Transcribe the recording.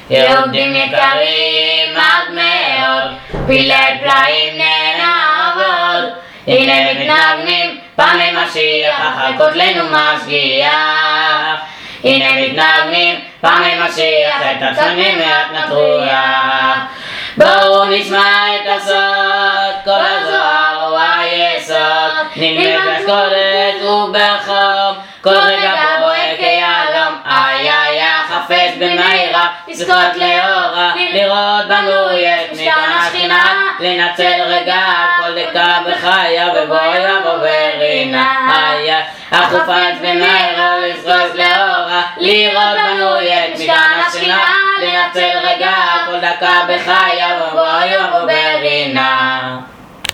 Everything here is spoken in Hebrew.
יהודים יקרים עד מאוד, פלאי פלאים נעבוד. הנה מתנגנים פני משיח, אחר כותלנו משגיח. הנה מתנגנים פני משיח, את הצפונים מעט נטרוח. בואו נשמע את הסוד, כל הזוהר הוא היסוד. נלמד באשכולת וברחוב, כל רגע בועט כיהלום. איי איי חפץ במהירה, לזכות לאורה, לראות בנו יש משכן השכינה. לנצל רגע כל דקה בחיה, ובוא יבוא ברינה. איי אך חפץ במהירה, לזכות לאורה, לראות בנו יש משכן השכינה. לנצל רגע כל דקה בחיה, ובוא יבוא ברינה.